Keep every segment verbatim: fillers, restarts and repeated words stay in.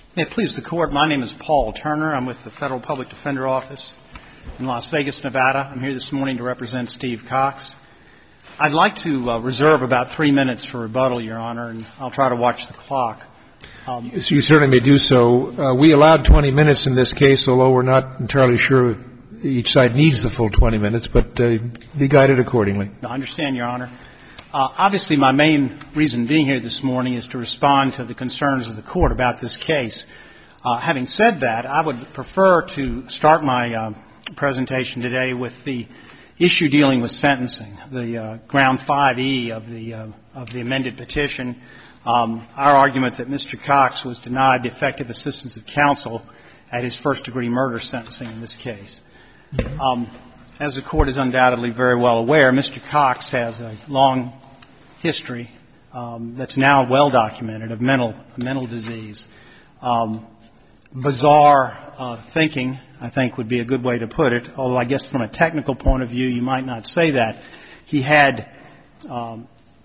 May it please the Court, my name is Paul Turner. I'm with the Federal Public Defender Office in Las Vegas, Nevada. I'm here this morning to represent Steve Cox. I'd like to uh, reserve about three minutes for rebuttal, Your Honor, and I'll try to watch the clock. Um, so you certainly may do so. Uh, we allowed twenty minutes in this case, although we're not entirely sure each side needs the full twenty minutes, but uh, be guided accordingly. I understand, Your Honor. Uh, obviously, my main reason being here this morning is to respond to the concerns of the Court about this case. Uh, having said that, I would prefer to start my uh, presentation today with the issue dealing with sentencing, the uh, ground five E of the uh, of the amended petition. Um, our argument that Mister Cox was denied the effective assistance of counsel at his first-degree murder sentencing in this case. Um, as the Court is undoubtedly very well aware, Mister Cox has a long history um, that's now well documented of mental mental disease. Um, bizarre uh, thinking, I think, would be a good way to put it. Although I guess from a technical point of view, you might not say that. He had, um,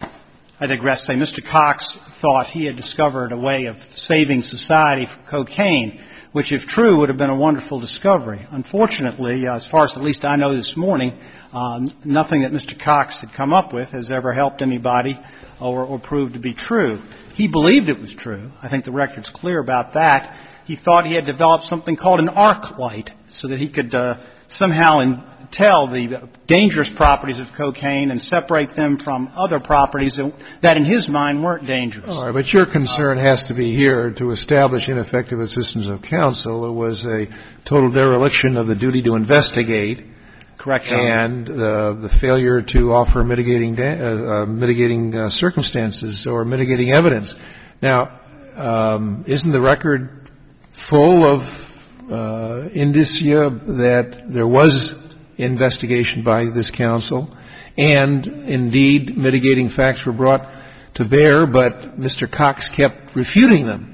I digress. Say, Mister Cox thought he had discovered a way of saving society from cocaine, which, if true, would have been a wonderful discovery. Unfortunately, uh, as far as at least I know this morning, um, nothing that Mister Cox had come up with has ever helped anybody or, or proved to be true. He believed it was true. I think the record's clear about that. He thought he had developed something called an arc light so that he could uh, somehow in, tell the dangerous properties of cocaine and separate them from other properties that, that in his mind weren't dangerous. All right, but your concern uh, has to be here to establish ineffective assistance of counsel. It was a total dereliction of the duty to investigate. Correct, Your Honor. And uh, the failure to offer mitigating da- uh, uh, mitigating uh, circumstances or mitigating evidence. Now, um, isn't the record full of uh, indicia that there was investigation by this counsel, and indeed mitigating facts were brought to bear, but Mister Cox kept refuting them?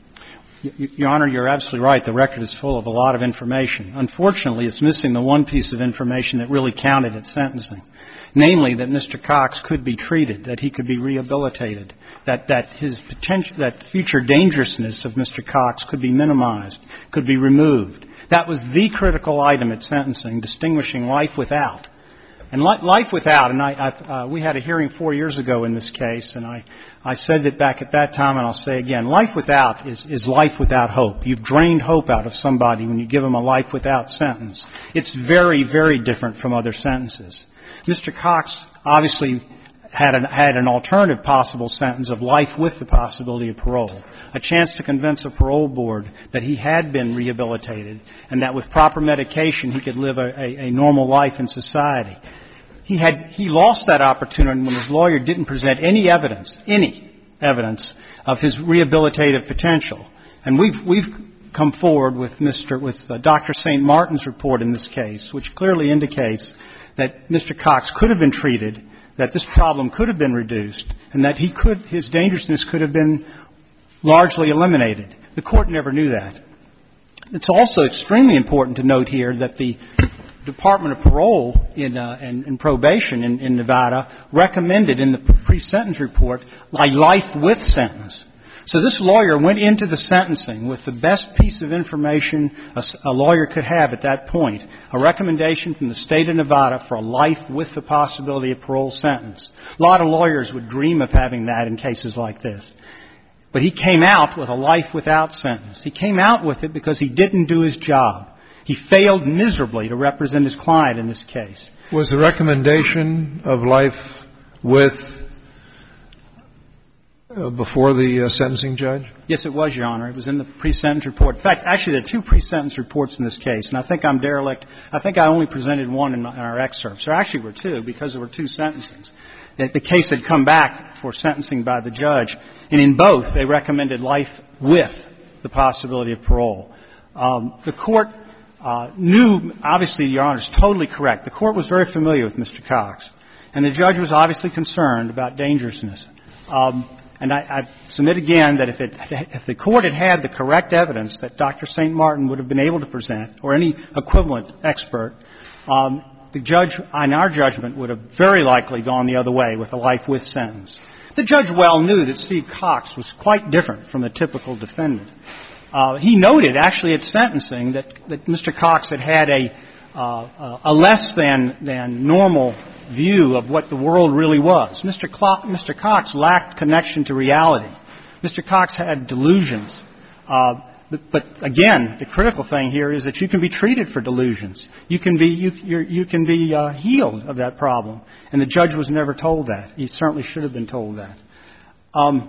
Your Honor, you're absolutely right. The record is full of a lot of information. Unfortunately, it's missing the one piece of information that really counted at sentencing, namely that Mister Cox could be treated, that he could be rehabilitated, that, that his potential, that future dangerousness of Mister Cox could be minimized, could be removed. That was the critical item at sentencing, distinguishing life without. And li- life without, and I, I uh, we had a hearing four years ago in this case, and I, I said that back at that time, and I'll say again, life without is, is life without hope. You've drained hope out of somebody when you give them a life without sentence. It's very, very different from other sentences. Mister Cox obviously had an, had an alternative possible sentence of life with the possibility of parole, a chance to convince a parole board that he had been rehabilitated and that with proper medication he could live a, a, a normal life in society. He had, he lost that opportunity when his lawyer didn't present any evidence, any evidence of his rehabilitative potential. And we've, we've come forward with Mister, with uh, Doctor Saint Martin's report in this case, which clearly indicates that Mister Cox could have been treated, that this problem could have been reduced, and that he could, his dangerousness could have been largely eliminated. The Court never knew that. It's also extremely important to note here that the Department of Parole in, uh, and, and Probation in, in Nevada recommended in the pre-sentence report a life with sentence. So this lawyer went into the sentencing with the best piece of information a, a lawyer could have at that point, a recommendation from the state of Nevada for a life with the possibility of parole sentence. A lot of lawyers would dream of having that in cases like this. But he came out with a life without sentence. He came out with it because he didn't do his job. He failed miserably to represent his client in this case. Was the recommendation of life with uh, before the uh, sentencing judge? Yes, it was, Your Honor. It was in the pre-sentence report. In fact, actually, there are two pre-sentence reports in this case, and I think I'm derelict. I think I only presented one in, my, in our excerpts. There actually were two because there were two sentencings. The, the case had come back for sentencing by the judge, and in both they recommended life with the possibility of parole. Um, the Court Uh, knew, obviously, Your Honor is totally correct. The Court was very familiar with Mister Cox, and the judge was obviously concerned about dangerousness. Um, and I, I submit again that if, it, if the Court had had the correct evidence that Doctor Saint Martin would have been able to present, or any equivalent expert, um, the judge, in our judgment, would have very likely gone the other way with a life with sentence. The judge well knew that Steve Cox was quite different from the typical defendant. Uh, he noted, actually, at sentencing that, that Mister Cox had had a, uh, a less than, than normal view of what the world really was. Mister Cl- Mister Cox lacked connection to reality. Mister Cox had delusions. Uh, But again, the critical thing here is that you can be treated for delusions. You can be you you're, you can be uh, healed of that problem, and the judge was never told that. He certainly should have been told that. Um,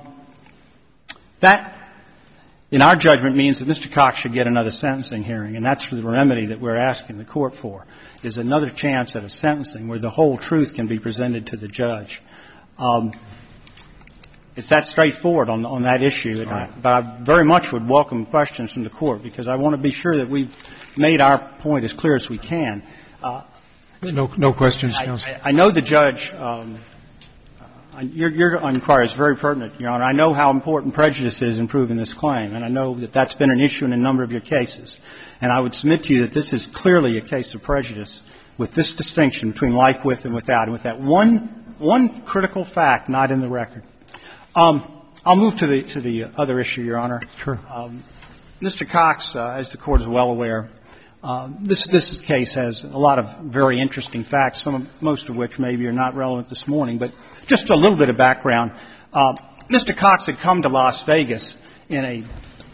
that, in our judgment, means that Mister Cox should get another sentencing hearing, and that's the remedy that we're asking the court for: is another chance at a sentencing where the whole truth can be presented to the judge. Um, It's that straightforward on, on that issue, and I, but I very much would welcome questions from the court because I want to be sure that we've made our point as clear as we can. Uh, no, no questions, I, Counsel. I, I know the judge. Um, uh, your, your inquiry is very pertinent, Your Honor. I know how important prejudice is in proving this claim, and I know that that's been an issue in a number of your cases. And I would submit to you that this is clearly a case of prejudice, with this distinction between life with and without, and with that one one critical fact not in the record. Um, I'll move to the to the other issue, Your Honor. Sure. Um, Mister Cox, uh, as the Court is well aware, uh, this this case has a lot of very interesting facts, some of, most of which maybe are not relevant this morning. But just a little bit of background. Uh, Mister Cox had come to Las Vegas in a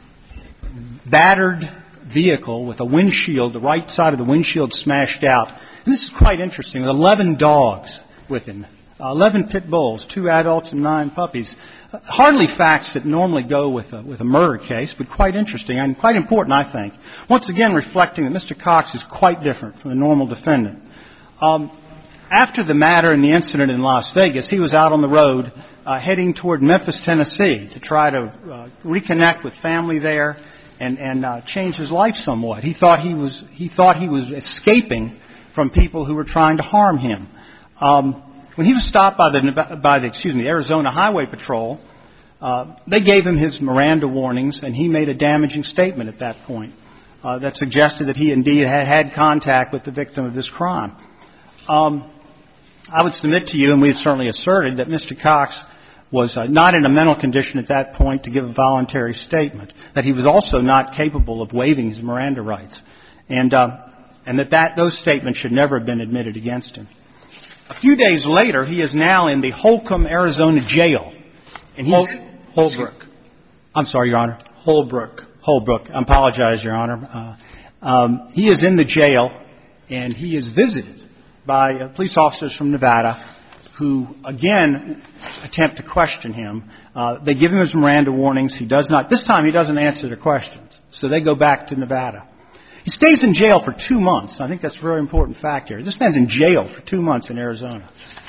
battered vehicle with a windshield, the right side of the windshield smashed out. And this is quite interesting. With eleven dogs with him. Uh, eleven pit bulls, two adults and nine puppies. Uh, hardly facts that normally go with a, with a murder case, but quite interesting and quite important, I think. Once again, reflecting that Mister Cox is quite different from the normal defendant. Um, after the matter and the incident in Las Vegas, he was out on the road uh, heading toward Memphis, Tennessee, to try to uh, reconnect with family there and, and uh, change his life somewhat. He thought he was he thought he was escaping from people who were trying to harm him. Um, When he was stopped by the, by the, excuse me, the Arizona Highway Patrol, uh, they gave him his Miranda warnings, and he made a damaging statement at that point uh, that suggested that he indeed had had contact with the victim of this crime. Um, I would submit to you, and we've certainly asserted, that Mister Cox was uh, not in a mental condition at that point to give a voluntary statement, that he was also not capable of waiving his Miranda rights, and uh, and that, that those statements should never have been admitted against him. A few days later, he is now in the Holcomb, Arizona jail. And he's Hol- Holbrook. I'm sorry, Your Honor. Holbrook. Holbrook. I apologize, Your Honor. Uh, um, he is in the jail, and he is visited by uh, police officers from Nevada who, again, attempt to question him. Uh, they give him his Miranda warnings. He does not. This time, he doesn't answer their questions. So they go back to Nevada. He stays in jail for two months. I think that's a very important fact here. This man's in jail for two months in Arizona.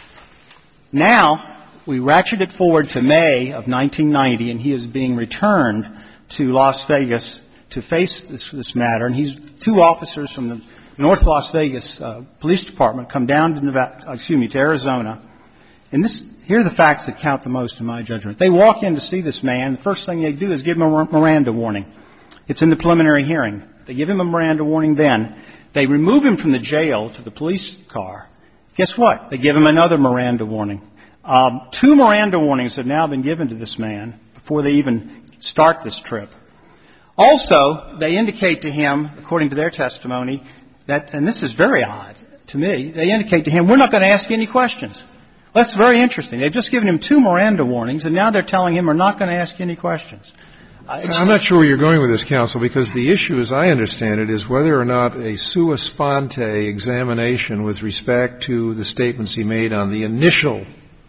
Now, we ratchet it forward to May of nineteen ninety, and he is being returned to Las Vegas to face this, this matter. And he's two officers from the North Las Vegas uh, Police Department come down to Nevada, excuse me, to Arizona. And this, here are the facts that count the most in my judgment. They walk in to see this man. The first thing they do is give him a Miranda warning. It's in the preliminary hearing. They give him a Miranda warning then. They remove him from the jail to the police car. Guess what? They give him another Miranda warning. Um, two Miranda warnings have now been given to this man before they even start this trip. Also, they indicate to him, according to their testimony, that, and this is very odd to me, they indicate to him, we're not going to ask you any questions. Well, that's very interesting. They've just given him two Miranda warnings, and now they're telling him we're not going to ask you any questions. I'm not sure where you're going with this, counsel, because the issue, as I understand it, is whether or not a sua sponte examination with respect to the statements he made on the initial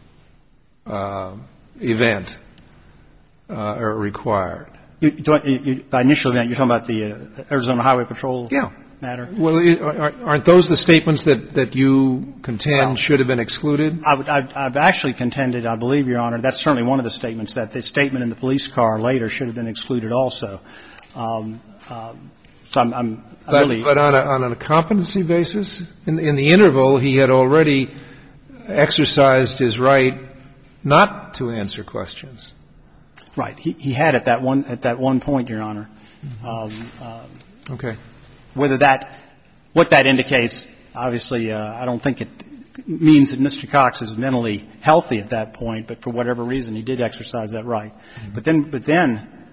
uh, event uh, are required. You, you, you, by initial event, you're talking about the uh, Arizona Highway Patrol yeah. matter? Well, aren't those the statements that, that you contend well, should have been excluded? I would, I've, I've actually contended, I believe, Your Honor, that's certainly one of the statements, that the statement in the police car later should have been excluded also. Um, um, so I'm, I'm but, really... But on a, on a competency basis? In, in the interval, he had already exercised his right not to answer questions. Right. He, he had at that one, at that one point, Your Honor. Mm-hmm. Um, um, okay. Whether that, what that indicates, obviously, uh, I don't think it means that Mister Cox is mentally healthy at that point, but for whatever reason, he did exercise that right. Mm-hmm. But then, but then,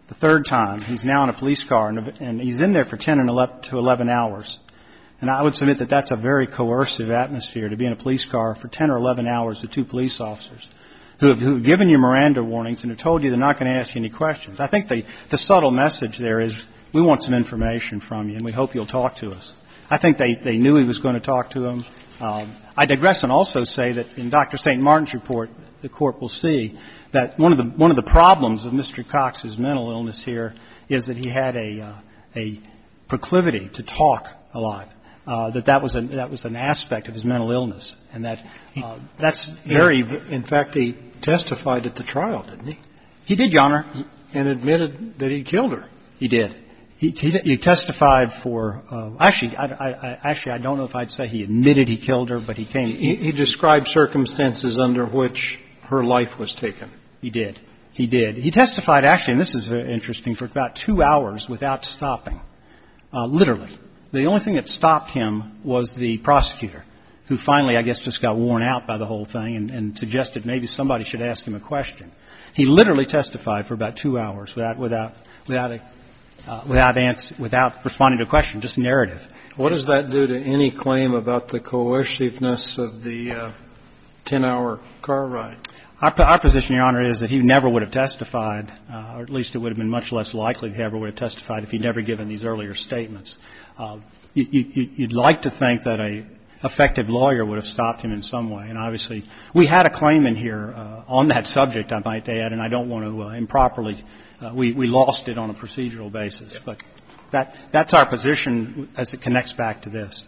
The third time, he's now in a police car, and, and he's in there for ten and eleven to eleven hours. And I would submit that that's a very coercive atmosphere to be in a police car for ten or eleven hours with two police officers who have, who have given you Miranda warnings and have told you they're not going to ask you any questions. I think the, the subtle message there is we want some information from you, and we hope you'll talk to us. I think they, they knew he was going to talk to them. Um, I digress and also say that in Doctor Saint Martin's report, the court will see that one of the one of the problems of Mister Cox's mental illness here is that he had a uh, a proclivity to talk a lot. Uh, that that was a, that was an aspect of his mental illness, and that uh, that's very. In fact, he testified at the trial, didn't he? He did, Your Honor, he, and admitted that he killed her. He did. He, he, he testified for. Uh, actually, I, I, I, actually, I don't know if I'd say he admitted he killed her, but he came. He, he described circumstances under which her life was taken. He did. He did. He testified, actually, and this is very interesting, for about two hours without stopping, uh, literally. The only thing that stopped him was the prosecutor, who finally, I guess, just got worn out by the whole thing and, and suggested maybe somebody should ask him a question. He literally testified for about two hours without without without a, uh, without answer, without responding to a question, just narrative. What does that do to any claim about the coerciveness of the uh, ten-hour car ride? Our, our position, Your Honor, is that he never would have testified, uh, or at least it would have been much less likely that he ever would have testified if he'd never given these earlier statements. Uh, you, you, you'd like to think that a effective lawyer would have stopped him in some way, and obviously we had a claim in here uh, on that subject, I might add, and I don't want to uh, improperly. Uh, we, we lost it on a procedural basis, but that that's our position as it connects back to this.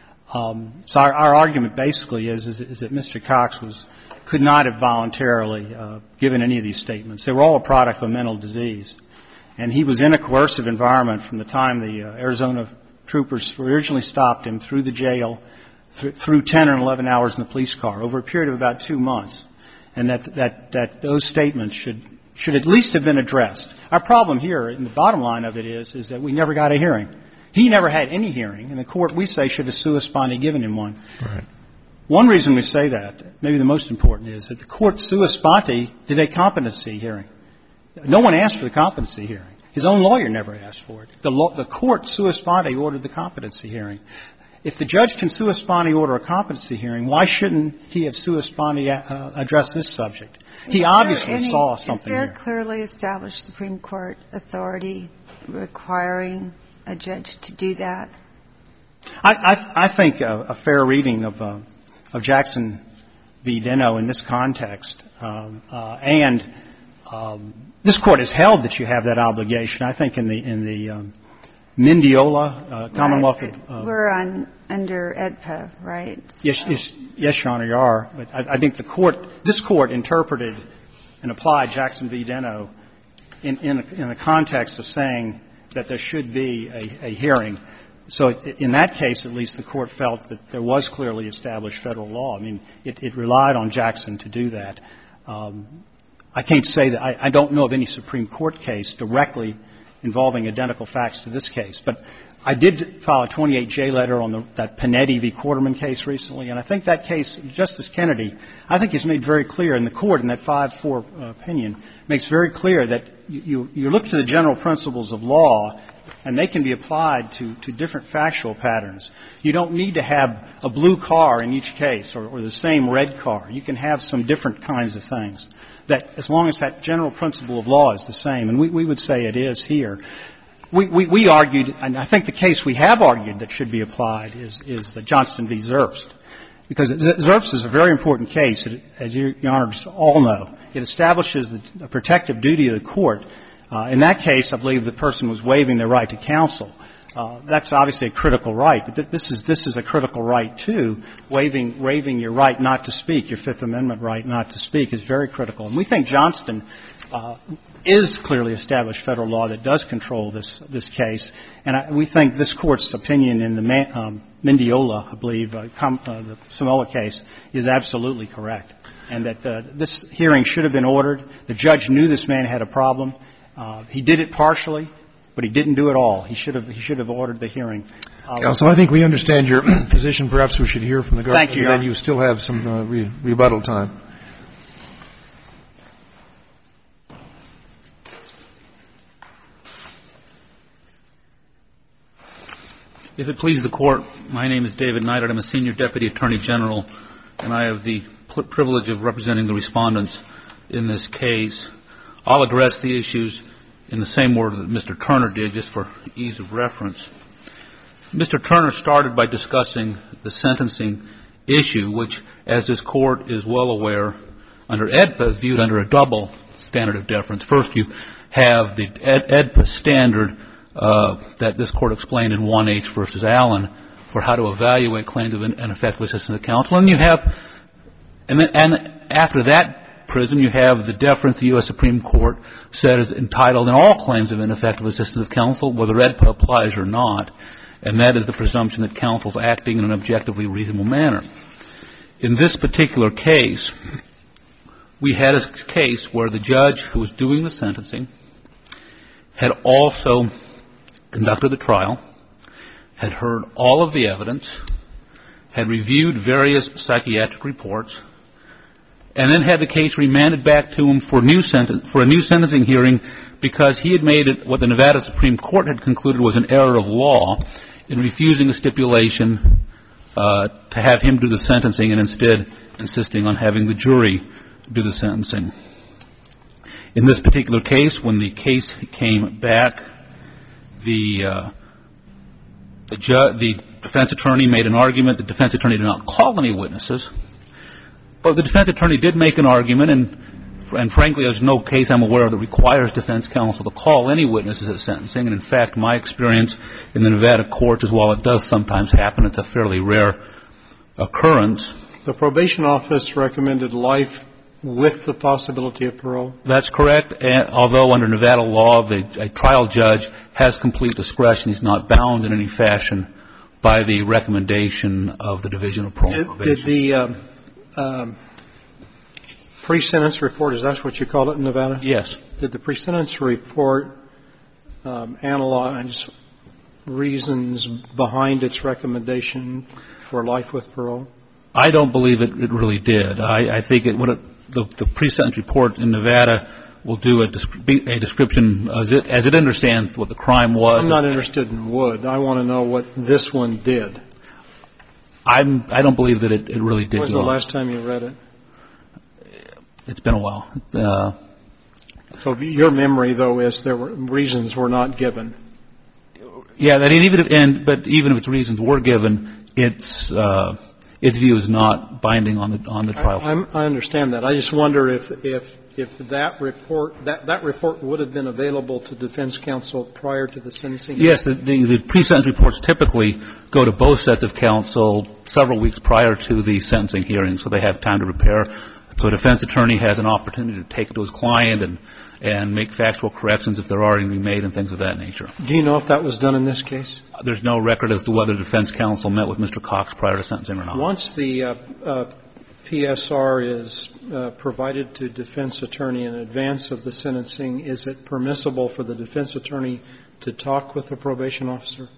Um, so our, our argument basically is, is, is that Mister Cox was could not have voluntarily uh, given any of these statements. They were all a product of a mental disease. And he was in a coercive environment from the time the uh, Arizona troopers originally stopped him through the jail, th- through ten or eleven hours in the police car, over a period of about two months. And that, that, that those statements should, should at least have been addressed. Our problem here, and the bottom line of it is, is that we never got a hearing. He never had any hearing, and the court, we say, should have sua sponte given him one. Right. One reason we say that, maybe the most important, is that the court sua sponte did a competency hearing. No one asked for the competency hearing. His own lawyer never asked for it. The, law, the court sua sponte ordered the competency hearing. If the judge can sua sponte order a competency hearing, why shouldn't he have sua sponte uh, address this subject? He obviously any, saw something here. Is there clearly established Supreme Court authority requiring a judge to do that? I, I, I think a, a fair reading of, uh, of Jackson v. Deno in this context, um, uh, and um, this court has held that you have that obligation. I think in the in the um, Mendiola uh, Commonwealth. Right. Of, uh, We're on under E D P A, right? So. Yes, yes, yes, Your Honor, you are. But I, I think the court, this court, interpreted and applied Jackson v. Deno in in, a, in the context of saying that there should be a, a hearing. So in that case, at least, the court felt that there was clearly established federal law. I mean, it, it relied on Jackson to do that. Um, I can't say that I, I don't know of any Supreme Court case directly involving identical facts to this case. But I did file a twenty-eight J letter on the, that Panetti v. Quarterman case recently, and I think that case, Justice Kennedy, I think has made very clear, and the court in that five four uh, opinion makes very clear that you, you, you look to the general principles of law, and they can be applied to, to different factual patterns. You don't need to have a blue car in each case or, or the same red car. You can have some different kinds of things, that as long as that general principle of law is the same, and we, we would say it is here. We, we, we argued, and I think the case we have argued that should be applied is, is the Johnston v. Zerbst. Because Zerbst is a very important case, it, as you, Your Honors all know. It establishes the, a protective duty of the court. Uh, in that case, I believe the person was waiving their right to counsel. Uh, that's obviously a critical right, but th- this is this is a critical right too. Waiving waiving your right not to speak, your Fifth Amendment right not to speak, is very critical. And we think Johnston uh, is clearly established federal law that does control this this case. And I, we think this Court's opinion in the Man, um, Mendiola, I believe, uh, com, uh, the Samoa case, is absolutely correct, and that uh, this hearing should have been ordered. The judge knew this man had a problem. Uh, he did it partially, but he didn't do it all. He should have he should have ordered the hearing. Uh, Counsel, I think we understand your position. Perhaps we should hear from the government. Thank you. And then you still have some uh, re- rebuttal time. If it pleases the Court, my name is David Neidert. I'm a Senior Deputy Attorney General, and I have the privilege of representing the respondents in this case. I'll address the issues in the same order that Mister Turner did, just for ease of reference. Mister Turner started by discussing the sentencing issue, which, as this Court is well aware, under AEDPA is viewed under a double standard of deference. First, you have the AEDPA standard uh, that this Court explained in one H versus Allen for how to evaluate claims of ineffective assistance of counsel. And you have, and, then, and after that prism, you have the deference the U S Supreme Court said is entitled in all claims of ineffective assistance of counsel, whether AEDPA applies or not. And that is the presumption that counsel is acting in an objectively reasonable manner. In this particular case, we had a case where the judge who was doing the sentencing had also conducted the trial, had heard all of the evidence, had reviewed various psychiatric reports, and then had the case remanded back to him for new sentence, for a new sentencing hearing because he had made it what the Nevada Supreme Court had concluded was an error of law in refusing a stipulation uh, to have him do the sentencing and instead insisting on having the jury do the sentencing. In this particular case, when the case came back, the uh, the, ju- the defense attorney made an argument. The defense attorney did not call any witnesses, but the defense attorney did make an argument, and and frankly, there's no case I'm aware of that requires defense counsel to call any witnesses at sentencing. And in fact, my experience in the Nevada courts is, while it does sometimes happen, it's a fairly rare occurrence. The probation office recommended life with the possibility of parole? That's correct. And although under Nevada law, the a trial judge has complete discretion. He's not bound in any fashion by the recommendation of the Division of Parole and Probation. Did the um, um, pre-sentence report, is that what you call it in Nevada? Yes. Did the pre-sentence report um, analyze reasons behind its recommendation for life with parole? I don't believe it, it really did. I, I think it, what it, the, the pre-sentence report in Nevada will do a, a description as it, as it understands what the crime was. I'm not interested in would. I want to know what this one did. I'm, I don't believe that it, it really did. When was the last time you read it? It's been a while. Uh, so your memory, though, is there were reasons were not given. Yeah, that even if, and but even if its reasons were given, it's uh, its view is not binding on the on the trial. I, I'm, I understand that. I just wonder if if if that report that that report would have been available to defense counsel prior to the sentencing. Yes, the, the, the pre-sentence reports typically go to both sets of counsel several weeks prior to the sentencing hearing, so they have time to prepare. So a defense attorney has an opportunity to take it to his client and and make factual corrections if they're already being made and things of that nature. Do you know if that was done in this case? There's no record as to whether defense counsel met with Mister Cox prior to sentencing or not. Once the uh, uh, P S R is uh, provided to defense attorney in advance of the sentencing, is it permissible for the defense attorney to talk with the probation officer?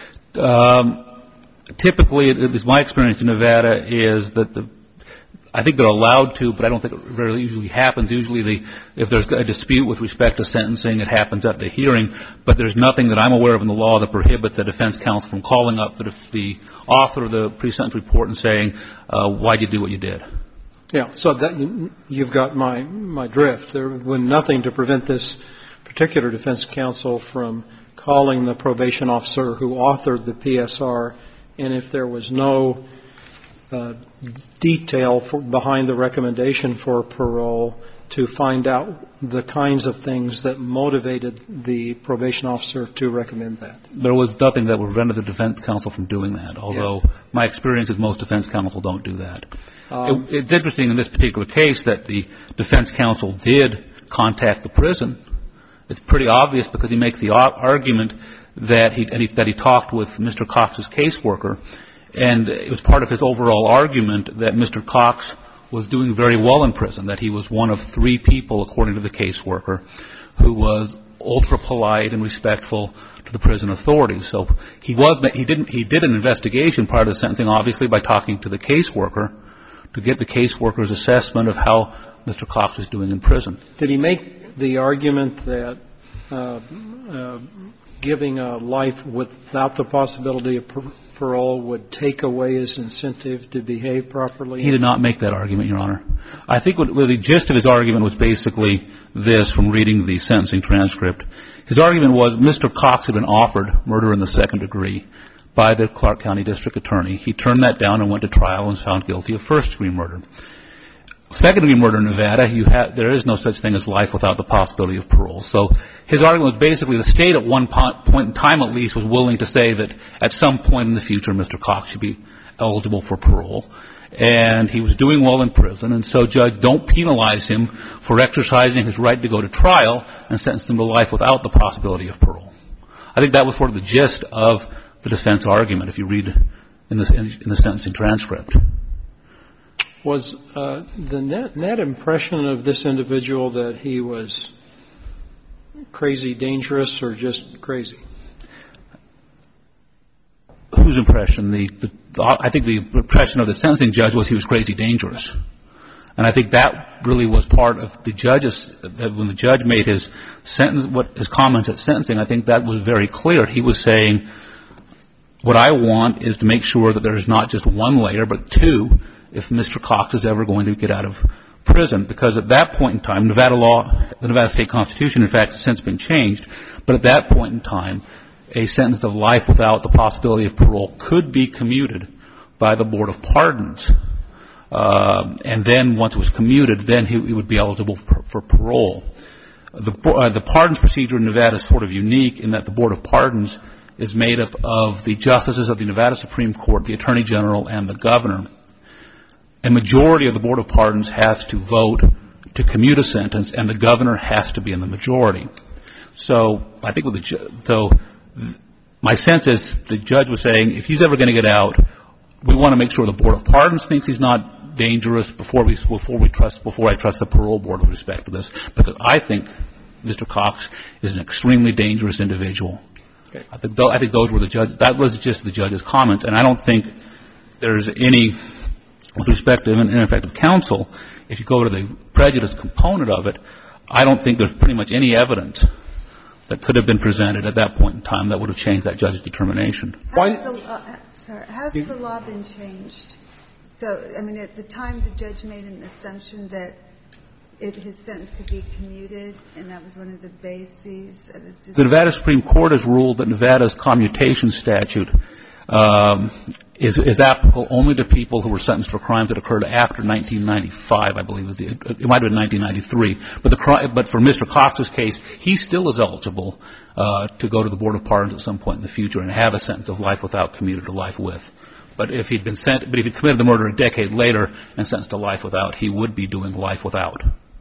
Um, typically, it is my experience in Nevada is that the I think they're allowed to, but I don't think it very usually happens. Usually, the, if there's a dispute with respect to sentencing, it happens at the hearing. But there's nothing that I'm aware of in the law that prohibits a defense counsel from calling up the, the author of the pre-sentence report and saying, uh, why'd you do what you did? Yeah, so that, you've got my, my drift. There was nothing to prevent this particular defense counsel from calling the probation officer who authored the P S R, and if there was no Uh, detail for, behind the recommendation for parole, to find out the kinds of things that motivated the probation officer to recommend that. There was nothing that prevented the defense counsel from doing that, although yeah. my experience is most defense counsel don't do that. Um, it, it's interesting in this particular case that the defense counsel did contact the prison. It's pretty obvious because he makes the argument that he, that he talked with Mister Cox's caseworker. And it was part of his overall argument that Mister Cox was doing very well in prison, that he was one of three people, according to the caseworker, who was ultra polite and respectful to the prison authorities. So he was, he didn't, he did an investigation prior to the sentencing, obviously, by talking to the caseworker to get the caseworker's assessment of how Mister Cox was doing in prison. Did he make the argument that uh, uh, giving a life without the possibility of par- parole would take away his incentive to behave properly? He did not make that argument, Your Honor. I think what, what the gist of his argument was basically this from reading the sentencing transcript. His argument was Mister Cox had been offered murder in the second degree by the Clark County District Attorney. He turned that down and went to trial and was found guilty of first-degree murder. Second-degree murder in Nevada, you have, there is no such thing as life without the possibility of parole. So his argument was basically the state at one po- point in time at least was willing to say that at some point in the future Mister Cox should be eligible for parole. And he was doing well in prison, and so, Judge, don't penalize him for exercising his right to go to trial and sentence him to life without the possibility of parole. I think that was sort of the gist of the defense argument, if you read in the, in the sentencing transcript. Was uh, the net, net impression of this individual that he was crazy dangerous or just crazy? Whose impression? The, the, I think the impression of the sentencing judge was he was crazy dangerous. And I think that really was part of the judge's, that when the judge made his sentence, what his comments at sentencing, I think that was very clear. He was saying, what I want is to make sure that there's not just one layer, but two, if Mister Cox is ever going to get out of prison. Because at that point in time, Nevada law, the Nevada State Constitution, in fact, has since been changed, but at that point in time, a sentence of life without the possibility of parole could be commuted by the Board of Pardons. Uh, and then once it was commuted, then he, he would be eligible for, for parole. The, uh, the pardons procedure in Nevada is sort of unique in that the Board of Pardons is made up of the justices of the Nevada Supreme Court, the Attorney General, and the Governor. A majority of the Board of Pardons has to vote to commute a sentence, and the Governor has to be in the majority. So I think with the ju- so th- my sense is the judge was saying if he's ever going to get out, we want to make sure the Board of Pardons thinks he's not dangerous before we before we trust before I trust the parole board with respect to this, because I think Mister Cox is an extremely dangerous individual. Okay. I think th- I think those were the judge that was just the judge's comments, and I don't think there's any. With respect to ineffective counsel, if you go to the prejudice component of it, I don't think there's pretty much any evidence that could have been presented at that point in time that would have changed that judge's determination. How's the law, sorry, how's the law been changed? So, I mean, at the time the judge made an assumption that it, his sentence could be commuted, and that was one of the bases of his decision. The Nevada Supreme Court has ruled that Nevada's commutation statute um, is, is applicable only to people who were sentenced for crimes that occurred after nineteen ninety-five, I believe. Was the, it might have been nineteen ninety-three. But, the, but for Mister Cox's case, he still is eligible uh, to go to the Board of Pardons at some point in the future and have a sentence of life without commuted to life with. But if he'd been sent, but if he'd committed the murder a decade later and sentenced to life without, he would be doing life without.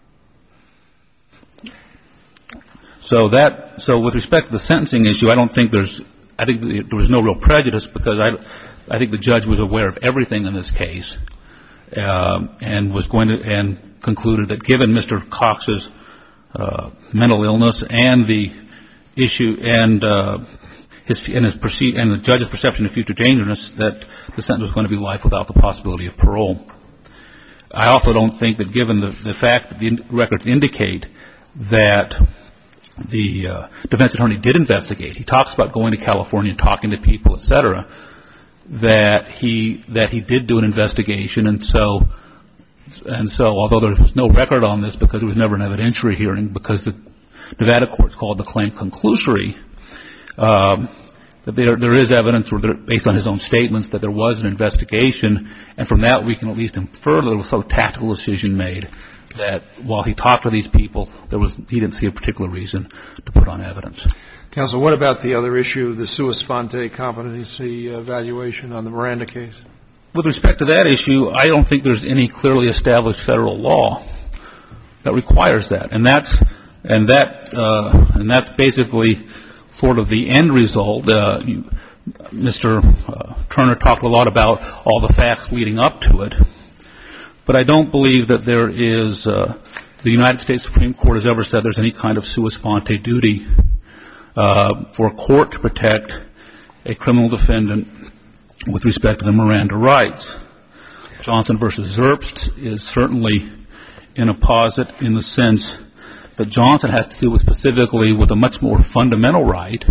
So that, so with respect to the sentencing issue, I don't think there's, I think there was no real prejudice because I, I think the judge was aware of everything in this case, um, and was going to, and concluded that given Mister Cox's, uh, mental illness and the issue, and, uh, his, and his perce- and the judge's perception of future dangerousness, that the sentence was going to be life without the possibility of parole. I also don't think that given the, the fact that the records indicate that the uh, defense attorney did investigate. He talks about going to California, talking to people, et cetera, that he that he did do an investigation, and so and so although there was no record on this because there was never an evidentiary hearing because the Nevada courts called the claim conclusory, um, that there there is evidence, or there, based on his own statements, that there was an investigation, and from that we can at least infer that there was some tactical decision made. That while he talked to these people, there was he didn't see a particular reason to put on evidence. Counsel, what about the other issue, the sua sponte competency evaluation on the Miranda case? With respect to that issue, I don't think there's any clearly established federal law that requires that, and that's and that uh, and that's basically sort of the end result. Uh, you, Mister Uh, Turner talked a lot about all the facts leading up to it. But I don't believe that there is, uh, the United States Supreme Court has ever said there's any kind of sua sponte duty uh, for a court to protect a criminal defendant with respect to the Miranda rights. Johnson versus Zerbst is certainly in a posit in the sense that Johnson has to do with specifically with a much more fundamental right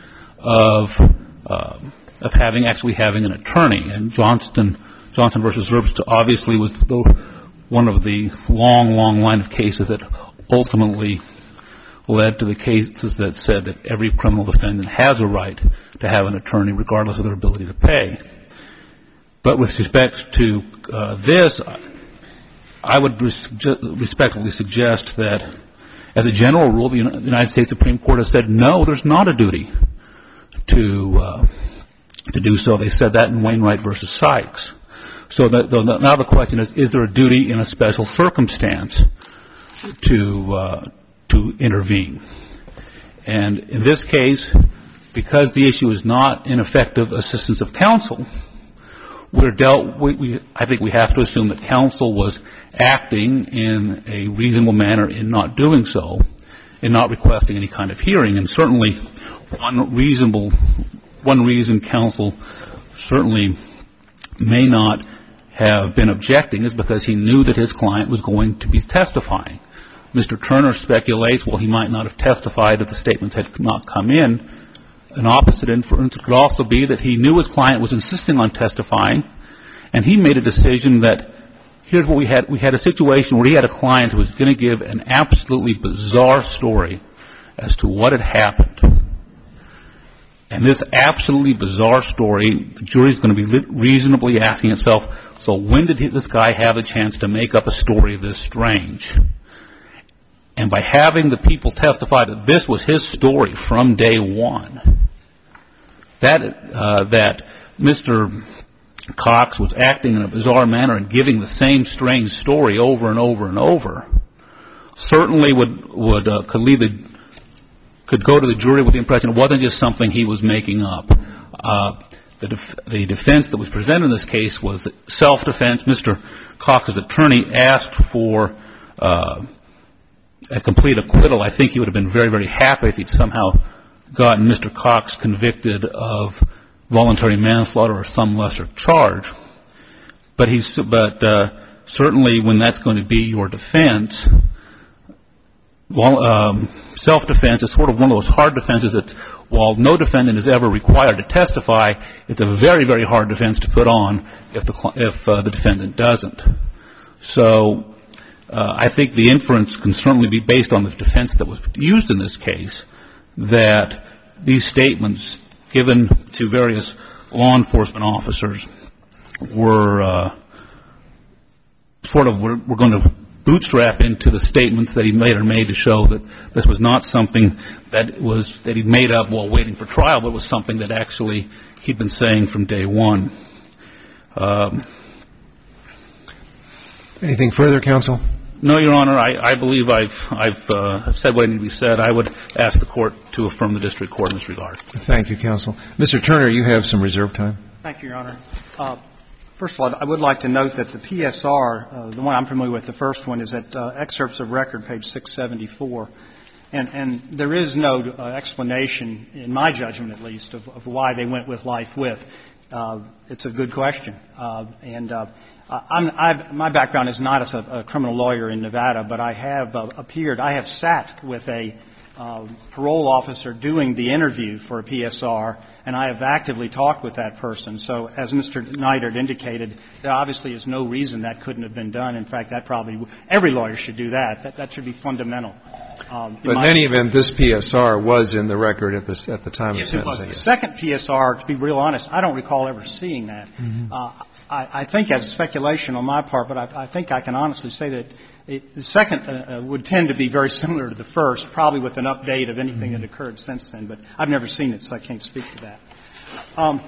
of uh, of having actually having an attorney. And Johnston Johnson versus Zerbst obviously was the, one of the long, long line of cases that ultimately led to the cases that said that every criminal defendant has a right to have an attorney regardless of their ability to pay. But with respect to uh, this, I would res- respectfully suggest that as a general rule, the United States Supreme Court has said, no, there's not a duty to uh, to do so. They said that in Wainwright versus Sykes. So the, the, now the question is, is there a duty in a special circumstance to uh, to intervene? And in this case, because the issue is not ineffective assistance of counsel, we're dealt. We, we, I think we have to assume that counsel was acting in a reasonable manner in not doing so, in not requesting any kind of hearing. And certainly, one reasonable, one reason counsel certainly may not have been objecting is because he knew that his client was going to be testifying. Mister Turner speculates, well, he might not have testified if the statements had not come in. An opposite inference could also be that he knew his client was insisting on testifying, and he made a decision that here's what we had. We had a situation where he had a client who was going to give an absolutely bizarre story as to what had happened. And this absolutely bizarre story, the jury's going to be reasonably asking itself, so when did he, this guy have a chance to make up a story this strange? And by having the people testify that this was his story from day one, that uh, that Mister Cox was acting in a bizarre manner and giving the same strange story over and over and over, certainly would would uh, could lead the could go to the jury with the impression it wasn't just something he was making up. Uh, the, def- the defense that was presented in this case was self-defense. Mister Cox's attorney asked for uh, a complete acquittal. I think he would have been very, very happy if he'd somehow gotten Mister Cox convicted of voluntary manslaughter or some lesser charge. But he's, but uh, certainly when that's going to be your defense, well, um, self-defense is sort of one of those hard defenses that, while no defendant is ever required to testify, it's a very, very hard defense to put on if the if uh, the defendant doesn't. So uh, I think the inference can certainly be based on the defense that was used in this case, that these statements given to various law enforcement officers were uh, sort of were, were going to bootstrap into the statements that he later made to show that this was not something that was that he'd made up while waiting for trial, but was something that actually he'd been saying from day one. Um, Anything further, counsel? No, Your Honor. I, I believe I've I've uh, said what needed to be said. I would ask the court to affirm the district court in this regard. Thank you, counsel. Mister Turner, you have some reserve time. Thank you, Your Honor. Uh, First of all, I would like to note that the P S R, uh, the one I'm familiar with, the first one, is at uh, excerpts of record, page six seventy-four. And, and there is no uh, explanation, in my judgment at least, of, of why they went with life with. Uh, it's a good question. Uh, and uh, I'm, I've, my background is not as a, a criminal lawyer in Nevada, but I have uh, appeared, I have sat with a uh, parole officer doing the interview for a P S R, and I have actively talked with that person. So as Mister Neidert indicated, there obviously is no reason that couldn't have been done. In fact, that probably, every lawyer should do that. That, that should be fundamental. Um, but in any event, this P S R was in the record at the, at the time yes, of sentencing. Yes, it was. The second P S R, to be real honest, I don't recall ever seeing that. Mm-hmm. Uh, I, I think as speculation on my part, but I, I think I can honestly say that it, the second uh, would tend to be very similar to the first, probably with an update of anything mm-hmm. that occurred since then. But I've never seen it, so I can't speak to that. Um,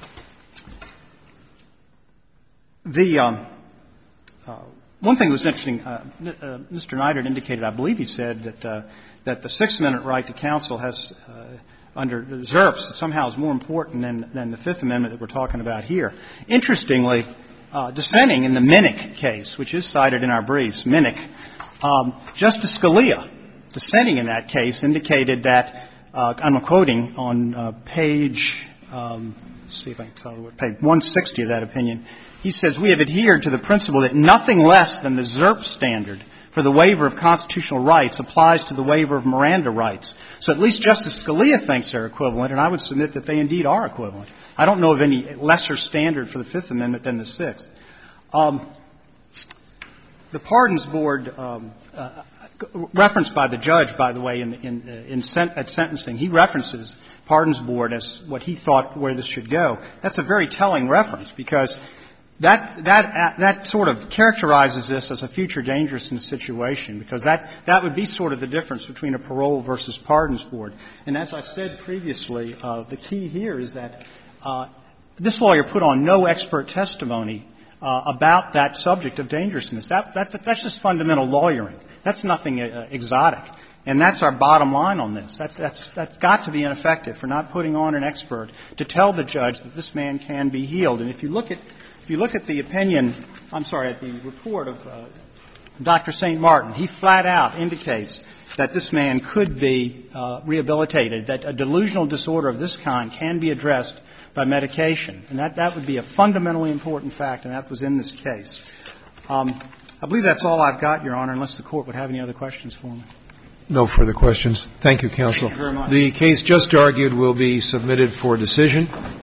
the um, uh, one thing that was interesting, uh, uh, Mister Neidert indicated, I believe he said that uh, that the Sixth Amendment right to counsel has, uh, under Zerbst, somehow is more important than, than the Fifth Amendment that we're talking about here. Interestingly, uh, dissenting in the Minnick case, which is cited in our briefs, Minnick, um, Justice Scalia, dissenting in that case, indicated that, uh, I'm quoting on uh, page, um, let's see if I can tell you what page, one sixty of that opinion. He says, we have adhered to the principle that nothing less than the Zerbst standard for the waiver of constitutional rights applies to the waiver of Miranda rights. So at least Justice Scalia thinks they're equivalent, and I would submit that they indeed are equivalent. I don't know of any lesser standard for the Fifth Amendment than the Sixth. Um, the Pardons Board, um, uh, referenced by the judge, by the way, in, in, in sen- at sentencing, he references Pardons Board as what he thought where this should go. That's a very telling reference, because that that that sort of characterizes this as a future dangerousness situation, because that that would be sort of the difference between a parole versus Pardons Board. And as I've said previously, uh, the key here is that uh, this lawyer put on no expert testimony uh, about that subject of dangerousness. That, that that's just fundamental lawyering. That's nothing uh, exotic. And that's our bottom line on this. That's, that's, that's got to be ineffective for not putting on an expert to tell the judge that this man can be healed. And if you look at, if you look at the opinion, I'm sorry, at the report of uh, Doctor Saint Martin, he flat out indicates that this man could be uh, rehabilitated, that a delusional disorder of this kind can be addressed by medication. And that, that would be a fundamentally important fact, and that was in this case. Um, I believe that's all I've got, Your Honor, unless the Court would have any other questions for me. No further questions. Thank you, counsel. Thank you very much. The case just argued will be submitted for decision.